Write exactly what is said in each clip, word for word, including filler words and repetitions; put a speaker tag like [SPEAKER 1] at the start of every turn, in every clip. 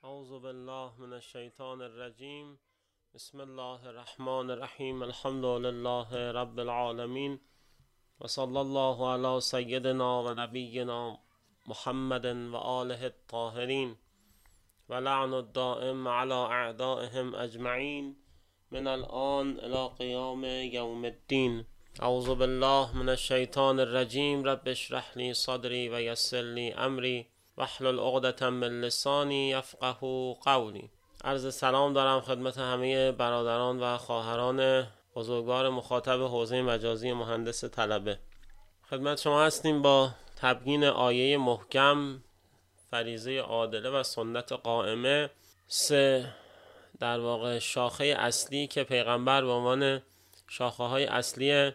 [SPEAKER 1] اعوذ بالله من الشیطان الرجیم. بسم الله الرحمن الرحیم. الحمد لله رب العالمین و صلی الله علی سیدنا و نبینا محمد و آله الطاهرین و لعن الدائم علی اعدائهم اجمعین من الآن الی قیام یوم الدین. اعوذ بالله من الشیطان الرجیم. رب اشرح لی صدری و یسر لی امری واحلل عقدة من لسانی یفقهوا قولی. عرض سلام دارم خدمت همه برادران و خواهران بزرگوار مخاطب حوزه مجازی مهندس طلبه. خدمت شما هستیم با تبیین آیه محکم، فریضه عادله و سنت قائمه، سه در واقع شاخه اصلی که پیغمبر به عنوان شاخه های اصلی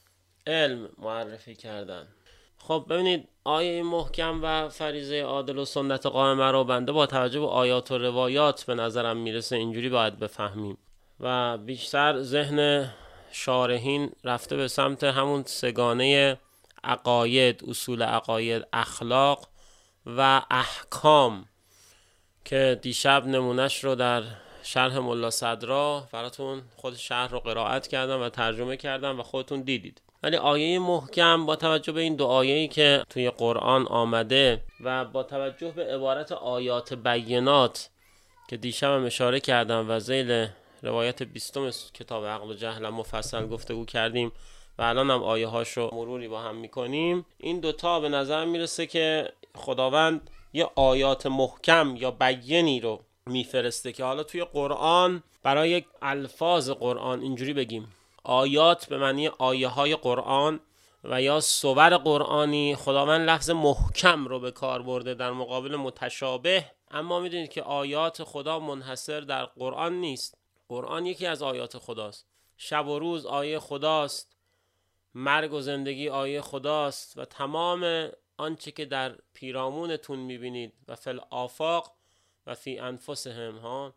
[SPEAKER 1] علم معرفی کردن. خب ببینید، آیه محکم و فریضه عادل و سنت قائمه رو بنده با توجه به آیات و روایات به نظرم میرسه اینجوری باید بفهمیم و بیشتر ذهن شارحین رفته به سمت همون سگانه عقاید، اصول عقاید، اخلاق و احکام که دیشب نمونش رو در شرح ملا صدرا براتون خود شرح رو قرائت کردم و ترجمه کردم و خودتون دیدید. ولی آیه محکم با توجه به این دو آیه‌ای که توی قرآن آمده و با توجه به عبارت آیات بینات که دیشب هم اشاره کردم و ذیل روایت بیستم کتاب عقل و جهل مفصل گفتگو کردیم و الان هم آیه هاش رو مروری با هم میکنیم، این دوتا به نظر میرسه که خداوند یه آیات محکم یا بیانی رو میفرسته که حالا توی قرآن برای الفاظ قرآن اینجوری بگیم، آیات به معنی آیه های قرآن و یا صور قرآنی، خداوند لفظ محکم رو به کار برده در مقابل متشابه. اما میدونید که آیات خدا منحصر در قرآن نیست. قرآن یکی از آیات خداست. شب و روز آیه خداست، مرگ و زندگی آیه خداست و تمام آنچه که در پیرامونتون میبینید و فی الآفاق و فی انفسهم ها،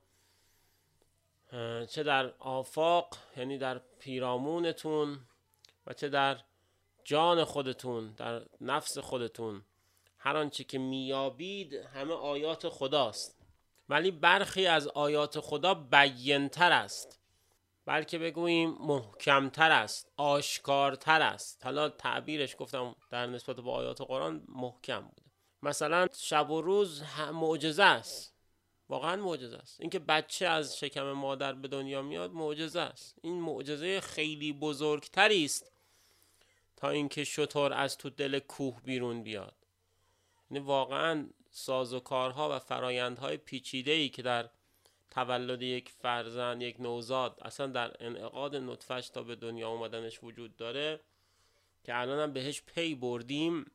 [SPEAKER 1] چه در آفاق یعنی در پیرامونتون و چه در جان خودتون، در نفس خودتون، هر آنچه که میابید همه آیات خداست. ولی برخی از آیات خدا بیان‌تر است، بلکه بگوییم محکمتر است، آشکارتر است. حالا تعبیرش گفتم در نسبت به آیات قرآن محکم بوده. مثلا شب و روز معجزه است، واقعا معجزه است. اینکه بچه از شکم مادر به دنیا میاد معجزه است. این معجزه خیلی بزرگتری است تا اینکه شتر از تو دل کوه بیرون بیاد. یعنی واقعا سازوکارها و فرایندهای پیچیده‌ای که در تولد یک فرزند، یک نوزاد، اصلا در انعقاد نطفه‌اش تا به دنیا اومدنش وجود داره که الان هم بهش پی بردیم،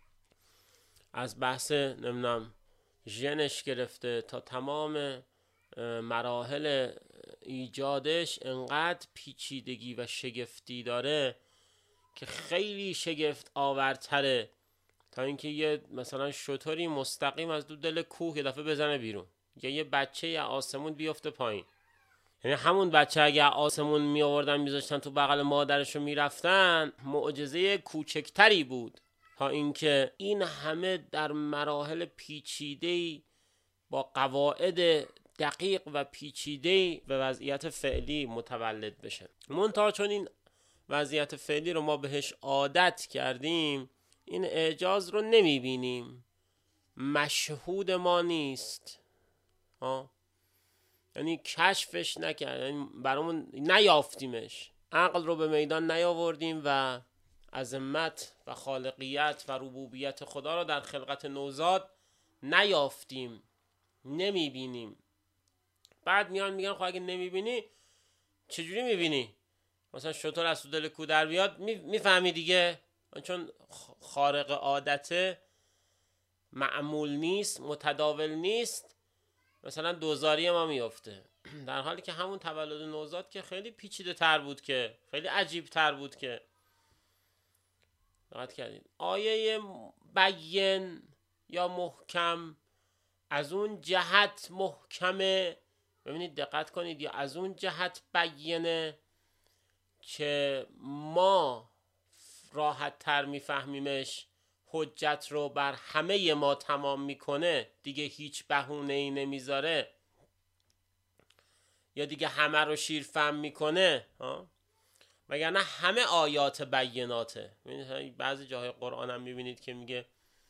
[SPEAKER 1] از بحث نمیدونم ژنش گرفته تا تمام مراحل ایجادش انقدر پیچیدگی و شگفتی داره که خیلی شگفت آورتره تا اینکه یه مثلا شتری مستقیم از دو دل کوه یه دفعه بزنه بیرون، یا یه بچه یا آسمون بیفته پایین. یعنی همون بچه اگه آسمون می آوردن میذاشتن تو بغل مادرش رو میرفتن، معجزه کوچکتری بود تا اینکه این همه در مراحل پیچیده‌ای با قواعد دقیق و پیچیده‌ای به وضعیت فعلی متولد بشه. منتها چون این وضعیت فعلی رو ما بهش عادت کردیم، این اعجاز رو نمیبینیم، مشهود ما نیست، ها، یعنی کشفش نکرد، یعنی برامون نیافتیمش، عقل رو به میدان نیاوردیم و عظمت و خالقیت و ربوبیت خدا رو در خلقت نوزاد نیافتیم، نمیبینیم. بعد میان میگن خب اگه نمیبینی چجوری میبینی؟ مثلا شتر از تو دل کو در بیاد میفهمی دیگه، چون خارق عادته، معمول نیست، متداول نیست، مثلا دوزاری ما میفته، در حالی که همون تولد نوزاد که خیلی پیچیده تر بود، که خیلی عجیب تر بود. که دقت کردید آیه بیان یا محکم از اون جهت محکمه، ببینید دقت کنید، یا از اون جهت بیانه که ما راحت تر میفهمیمش، حجت رو بر همه ما تمام میکنه، دیگه هیچ بهونه‌ای نمیذاره، یا دیگه همه رو شیرفهم میکنه ها، وگرنه همه آیات بیناته. بعضی جاهای قرآن هم میبینید که میگه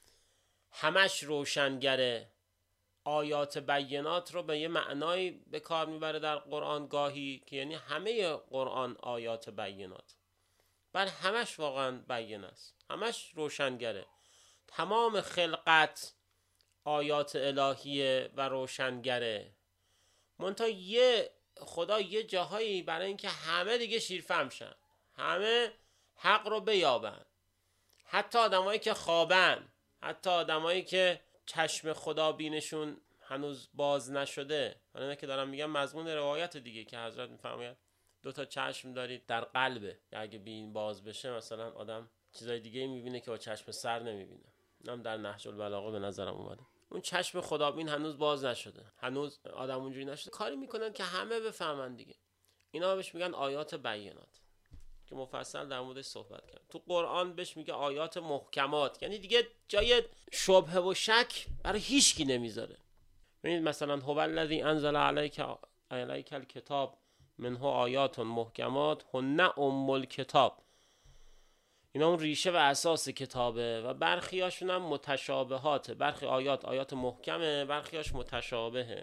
[SPEAKER 1] همش روشنگره. آیات بینات رو به یه معنایی به کار میبره در قرآن گاهی که یعنی همه قرآن آیات بینات، بل همش واقعا بین است، همش روشنگره. تمام خلقت آیات الهیه و روشنگره. منتها یه خدا یه جاهایی برای اینکه همه دیگه شیرفهم شن، همه حق رو بیابن، حتی آدمایی که خوابن، حتی آدمایی که چشم خدا بینشون هنوز باز نشده. من اینه که دارم میگم مضمون روایت دیگه که حضرت میفرماید دو تا چشم دارید در قلبه، اگه بین باز بشه مثلا آدم چیزای دیگه میبینه که با چشم سر نمیبینه. اینم در نهج البلاغه به نظرم اومده. اون چشم خدابین هنوز باز نشده، هنوز آدم اونجوری نشده، کاری میکنن که همه بفهمن دیگه. اینا بهش میگن آیات بینات که مفصل در موردش صحبت کردم. تو قرآن بهش میگه آیات محکمات، یعنی دیگه جای شبهه و شک برای هیچ کی نمیذاره. ببینید مثلا هو الذی انزل علیک علیک الکتاب منه آیات محکمات هن ام الکتاب. اینا اون ریشه و اساس کتابه و برخی هاشون هم متشابهاته. برخی آیات آیات محکمه، برخی هاش متشابهه.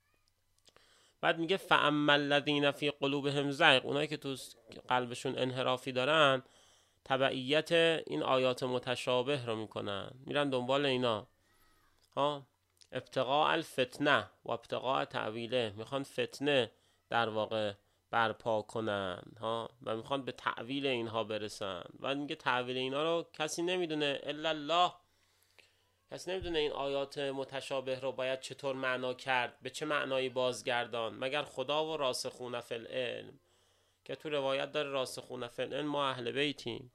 [SPEAKER 1] بعد میگه فاما الذین فی قلوبهم زیغ، اونایی که تو قلبشون انحرافی دارن تبعیت این آیات متشابه رو میکنن، میرن دنبال اینا ها، ابتغاء الفتنه و ابتغاء تعویله، میخوان فتنه در واقع برپا کنن ها و میخوان به تعویل اینها برسن. و میگه تعویل اینا رو کسی نمیدونه الا الله، کسی نمیدونه این آیات متشابه رو باید چطور معنا کرد، به چه معنایی بازگردان، مگر خدا و راسخون فی العلم، که تو روایت داره راسخون فی العلم ما اهل بیتیم،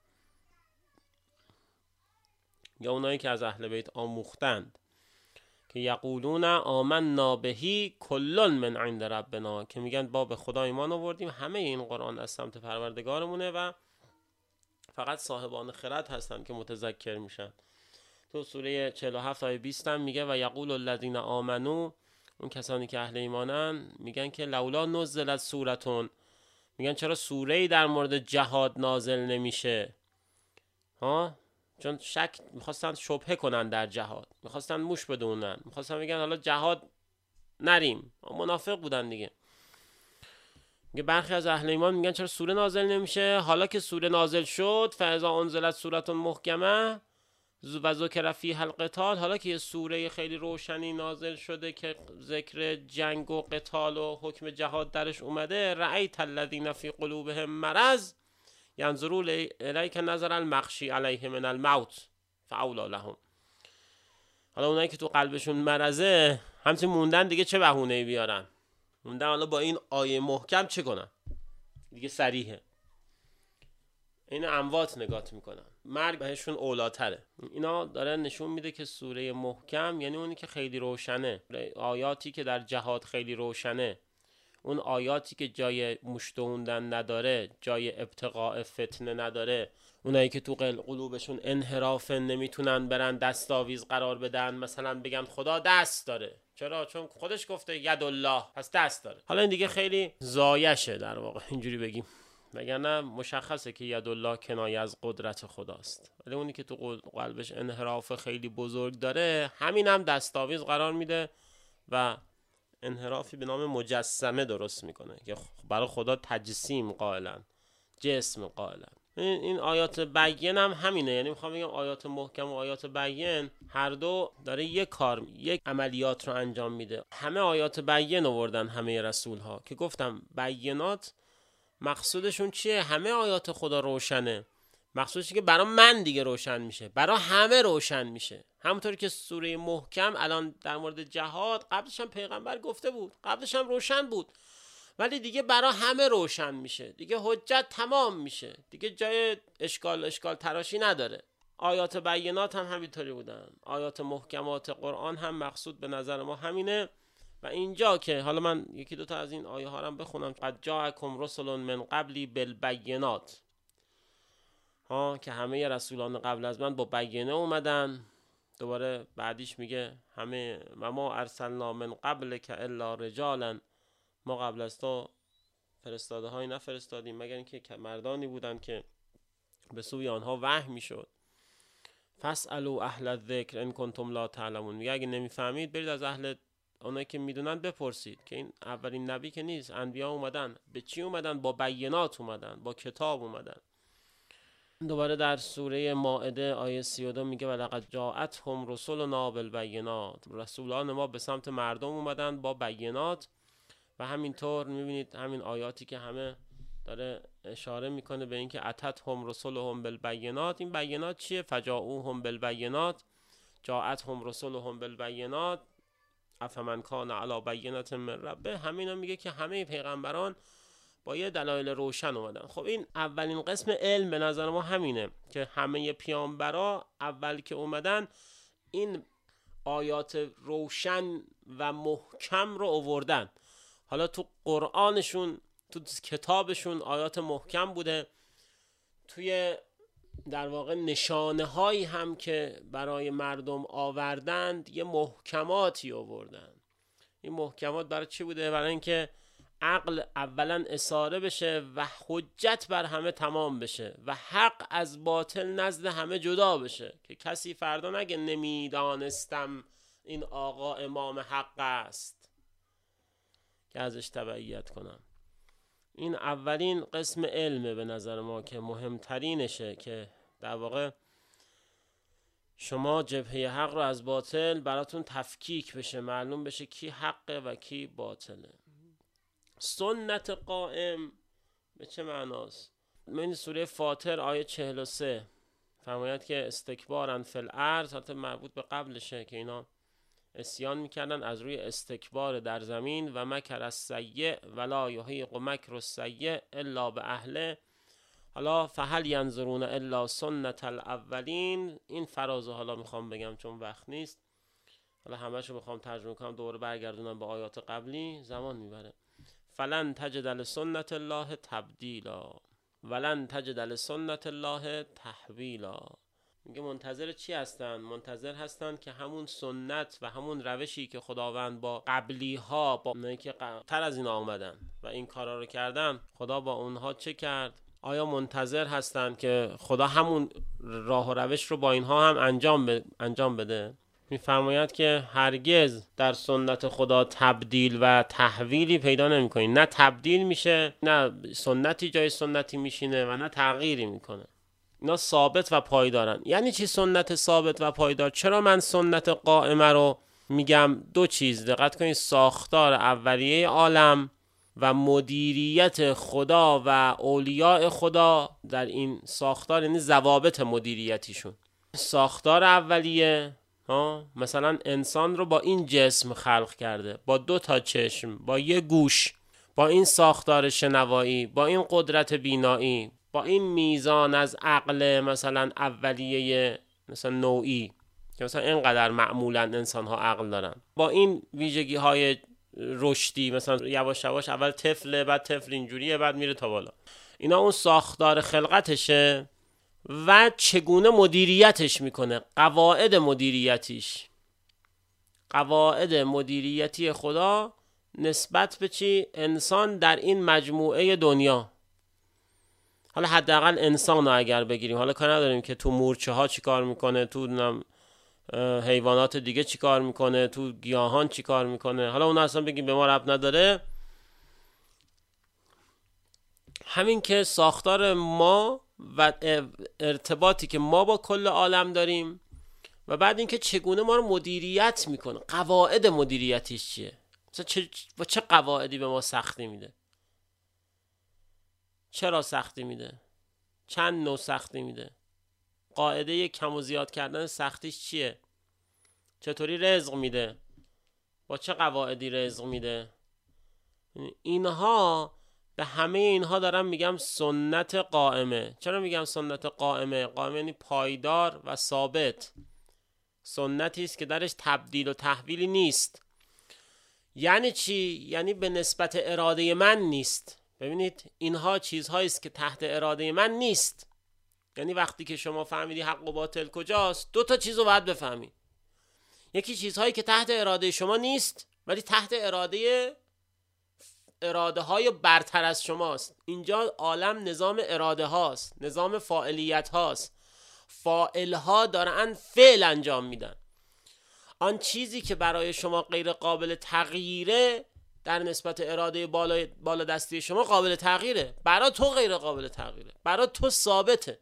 [SPEAKER 1] یا اونایی که از اهل بیت آموختند که یقولون آمنا بهی کل من عند ربنا، که میگن با به خدا ایمان آوردیم، همه این قرآن از سمت پروردگارمونه و فقط صاحبان خرد هستن که متذکر میشن. تو سوره چهل و هفت آیه بیست هم میگه و یقول الذین آمنو، اون کسانی که اهل ایمانن میگن که لولا نزلت سورتون، میگن چرا سوره‌ای در مورد جهاد نازل نمیشه ها، چون شک میخواستن شبهه کنن در جهاد، میخواستن موش بدونن، میخواستن بگن حالا جهاد نریم، منافق بودن دیگه. میگه برخی از اهل ایمان میگن چرا سوره نازل نمیشه، حالا که سوره نازل شد فاذا انزلت سورة محکمه و ذکر فیها القتال، حالا که یه سوره خیلی روشنی نازل شده که ذکر جنگ و قتال و حکم جهاد درش اومده، رأیت الذین فی قلوبهم مرض ینظرون الیک نظر المغشی علیه من الموت فاولی لهم. حالا اونایی که تو قلبشون مرضه همچنین موندن دیگه، چه بهونه‌ای بیارن، موندن حالا با این آیه محکم چه کنن دیگه، صریحه. این اموات نگات میکنن، مرگ بهشون اولاتره. اینا داره نشون میده که سوره محکم یعنی اونی که خیلی روشنه، آیاتی که در جهاد خیلی روشنه، اون آیاتی که جای مشتوندن نداره، جای ابتغاء فتنه نداره، اونایی که تو قلوبشون انحرافه، نمیتونن برن دستاویز قرار بدن، مثلا بگن خدا دست داره، چرا؟ چون خودش گفته ید الله، پس دست داره. حالا این دیگه خیلی زایشه در واقع اینجوری بگیم، وگرنه مشخصه که ید الله کنایه از قدرت خداست. ولی اونی که تو قلبش انحراف خیلی بزرگ داره، همین هم دستاویز قرار میده و انحرافی به نام مجسمه درست میکنه که برای خدا تجسیم قائلن، جسم قائلن. این آیات بین هم همینه، یعنی میخوام بگم آیات محکم و آیات بین هر دو داره یک کار، یک عملیات رو انجام میده. همه آیات بین آوردن همه رسول ها که گفتم بینات مقصودشون چیه؟ همه آیات خدا روشنه، مقصودش که برای من دیگه روشن میشه، برای همه روشن میشه. همونطور که سوره محکم الان در مورد جهاد، قبلش هم پیغمبر گفته بود، قبلش هم روشن بود، ولی دیگه برای همه روشن میشه، دیگه حجت تمام میشه، دیگه جای اشکال اشکال تراشی نداره. آیات بینات هم همینطوری بودن، آیات محکمات قرآن هم مقصود به نظر ما همینه. و اینجا که حالا من یکی دوتا از این آیه ها رو بخونم، قد جاءکم رسل من قبلی بالبینات ها که همه رسولان قبل از من با بیانه اومدن. دوباره بعدیش میگه همه و ما ارسلنا من قبل که الا رجالا، ما قبل از تو فرستاده هایی نفرستادیم مگر اینکه مردانی بودن که به سوی آنها وحی میشد. فاسالوا اهل الذکر ان کنتم لا تعلمون، میگه اگه نمیفهمید برید از اهل اونایی که میدونن بپرسید. که این اولین نبی که نیست، انبیا اومدن. به چی اومدن؟ با بیانات اومدن، با کتاب اومدن. دوباره در سوره مائده آیه سی و دو میگه ولقد جاءتهم رسلنا بالبینات، رسولان ما به سمت مردم اومدن با بیانات. و همینطور میبینید همین آیاتی که همه داره اشاره میکنه به اینکه اتتهم رسلهم بالبینات. این بیانات چیه؟ فجاؤهم بالبینات، جاءتهم رسلهم بالبینات افمن کان علی بینة من ربه. همینا میگه که همه پیغمبران با یه دلایل روشن اومدن. خب این اولین قسم علم به نظر ما همینه که همه پیامبرا اول که اومدن این آیات روشن و محکم رو آوردن. حالا تو قرآنشون، تو کتابشون آیات محکم بوده، توی در واقع نشانه هایی هم که برای مردم آوردند یه محکماتی آوردن. این محکمات برای چی بوده؟ برای اینکه عقل اولا اساره بشه و حجت بر همه تمام بشه و حق از باطل نزد همه جدا بشه، که کسی فردا نگه نمیدانستم این آقا امام حق است که ازش تبعیت کنم. این اولین قسم علمه به نظر ما که مهمترینشه، که در واقع شما جبهه حق رو از باطل براتون تفکیک بشه، معلوم بشه کی حقه و کی باطله. سنت قائم به چه معناست؟ من سوره فاطر آیه چهل و سه فرماید که استکبارن فی الارض، حتی مربوط به قبلشه که اینا اسیان میکردن از روی استکبار در زمین. و مکر السیء ولا یحیق مکر السیء الا به اهله. حالا فهل ینظرون الا سنت الاولین. این فرازه حالا میخوام بگم چون وقت نیست، حالا همه‌شو میخوام ترجمه کنم دوباره برگردونم به آیات قبلی، زمان میبره. فلن تجد لسنت الله تبدیلا ولن تجد لسنت الله تحویلا. میگه منتظر چی هستن؟ منتظر هستن که همون سنت و همون روشی که خداوند با قبلی ها، با اونایی که تر از این آمدن و این کارا رو کردن، خدا با اونها چه کرد؟ آیا منتظر هستن که خدا همون راه و روش رو با اینها هم انجام ب... انجام بده؟ میفرماید که هرگز در سنت خدا تبدیل و تحویلی پیدا نمی‌کنی. نه تبدیل میشه، نه سنتی جای سنتی میشینه و نه تغییری میکنه. اینا ثابت و پایدارن. یعنی چی سنت ثابت و پایدار؟ چرا من سنت قائمه رو میگم؟ دو چیز دقت کنید: ساختار اولیه عالم و مدیریت خدا و اولیاء خدا در این ساختار، یعنی ضوابط مدیریتیشون. ساختار اولیه ها مثلا انسان رو با این جسم خلق کرده، با دو تا چشم، با یه گوش، با این ساختار شنوایی، با این قدرت بینایی، با این میزان از عقل مثلا اولیه مثلا نوعی که مثلا اینقدر معمولا انسان ها عقل دارن، با این ویژگی های رشدی، مثلا یواش یواش اول طفله، بعد طفل اینجوریه، بعد میره تا بالا. اینا اون ساختار خلقتشه و چگونه مدیریتش میکنه، قواعد مدیریتیش، قواعد مدیریتی خدا نسبت به چی؟ انسان در این مجموعه دنیا. حالا حداقل انسان رو اگر بگیریم، حالا کار نداریم که تو مورچه ها چی کار میکنه، تو حیوانات دیگه چی کار میکنه، تو گیاهان چی کار میکنه، حالا اون اصلا بگیم به ما ربط نداره. همین که ساختار ما و ارتباطی که ما با کل عالم داریم و بعد اینکه چگونه ما رو مدیریت میکنه، قواعد مدیریتیش چیه، مثلا چه با چه قواعدی به ما سختی میده، چرا سختی میده، چند نوع سختی میده، قاعده کم و زیاد کردن سختیش چیه، چطوری رزق میده، با چه قواعدی رزق میده. اینها به همه اینها دارم میگم سنت قائمه. چرا میگم سنت قائمه؟ قائمه یعنی پایدار و ثابت. سنتی است که درش تبدیل و تحویلی نیست. یعنی چی؟ یعنی به نسبت اراده من نیست. ببینید اینها چیزهایی است که تحت اراده من نیست. یعنی وقتی که شما فهمیدی حق و باطل کجاست، دو تا چیز رو باید بفهمی. یکی چیزهایی که تحت اراده شما نیست ولی تحت اراده اراده های برتر از شماست. اینجا عالم نظام اراده هاست، نظام فاعلیت هاست. فاعل ها دارن فعل انجام میدن. آن چیزی که برای شما غیر قابل تغییره در نسبت اراده بالا, بالا دستی شما قابل تغییره، برای تو غیر قابل تغییره، برای تو ثابته،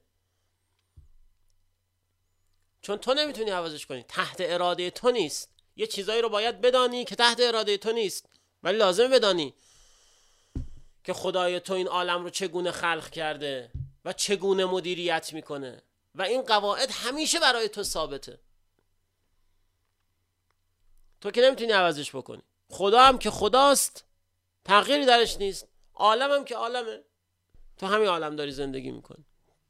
[SPEAKER 1] چون تو نمیتونی عوضش کنی، تحت اراده تو نیست. یه چیزایی رو باید بدانی که تحت اراده تو نیست، ولی لازم بدانی که خدای تو این عالم رو چگونه خلق کرده و چگونه مدیریت میکنه و این قواعد همیشه برای تو ثابته. تو که نمیتونی عوضش بکنی. خدا هم که خداست، تغییری درش نیست. عالم هم که عالمه، تو همین عالم داری زندگی میکنی.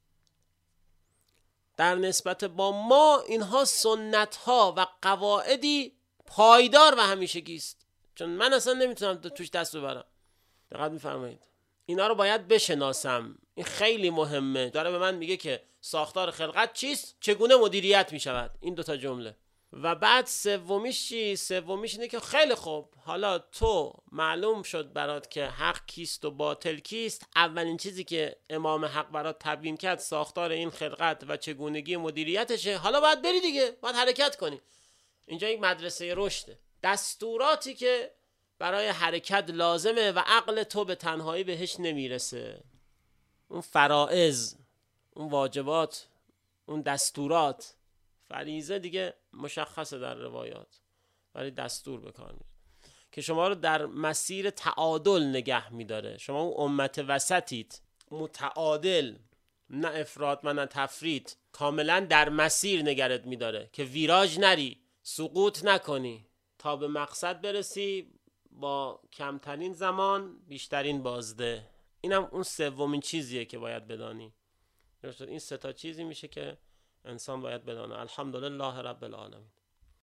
[SPEAKER 1] در نسبت با ما اینها سنت ها و قواعدی پایدار و همیشگی است، چون من اصلا نمیتونم توش دست ببرم. دقت میفرمایید، اینا رو باید بشناسم. این خیلی مهمه. داره به من میگه که ساختار خلقت چیست، چگونه مدیریت میشود. این دوتا جمله. و بعد سومیش چی؟ سومیش اینه که خیلی خوب، حالا تو معلوم شد برات که حق کیست و باطل کیست. اولین چیزی که امام حق برات تبیین کرد ساختار این خلقت و چگونگی مدیریتشه. حالا باید بری دیگه، باید حرکت کنی. اینجا یک مدرسه رشده. دستوراتی که برای حرکت لازمه و عقل تو به تنهایی بهش نمیرسه. اون فرائض، اون واجبات، اون دستورات، فریضه دیگه مشخصه در روایات، ولی دستور بکار میره که شما رو در مسیر تعادل نگه میداره. شما اون امت وسطید، متعادل، نه افراط و نه تفریط، کاملا در مسیر نگرت میداره که ویراج نری، سقوط نکنی، تا به مقصد برسی با کمترین زمان بیشترین بازده. اینم اون سومین چیزیه که باید بدانی. این سه تا چیزی میشه که انسان باید بدانه. الحمدلله رب العالمین.